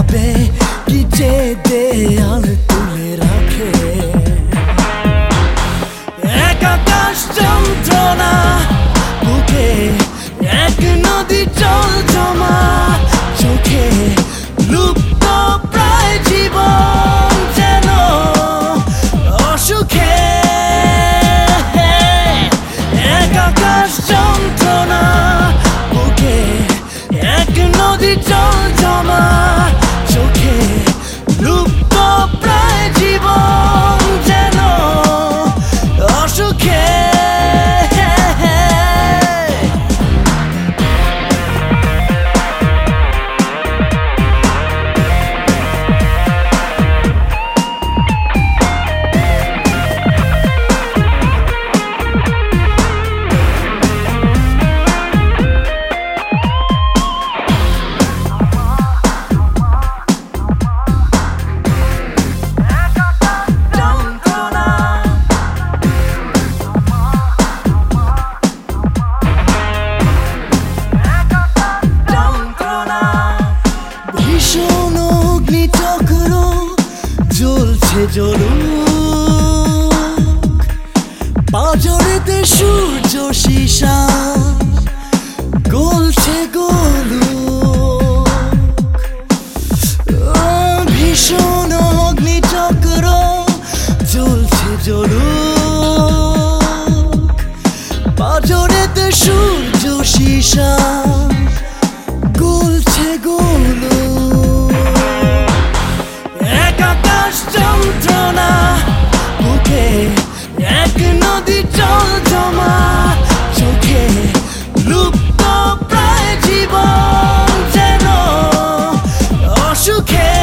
ভাবে কি যে দেয়াল তুলে রাখে। এক আকাশ যন্ত্রণা বুকে, এক নদী জল জমা চোখে, লুপ্ত প্রায় জীবন যেন অসুখে। এক আকাশ যন্ত্রণা বুকে, এক নদী জল জমা চোখে, লুপ্ত প্রায় জীবন যেন অসুখে। ভীষণ অগ্নিচক্র জ্বলছে জ্বলুক, পাঁজরেতে সূর্য সীসা গলছে গলুক। ভীষণ অগ্নিচক্র জ্বলছে জ্বলুক, পাঁজরেতে সূর্য সীসা গলছে গলুক। এক আকাশ যন্ত্রণা বুকে, এক নদী জল জমা চোখে, লুপ্ত প্রায় জীবন যেন অসুখে।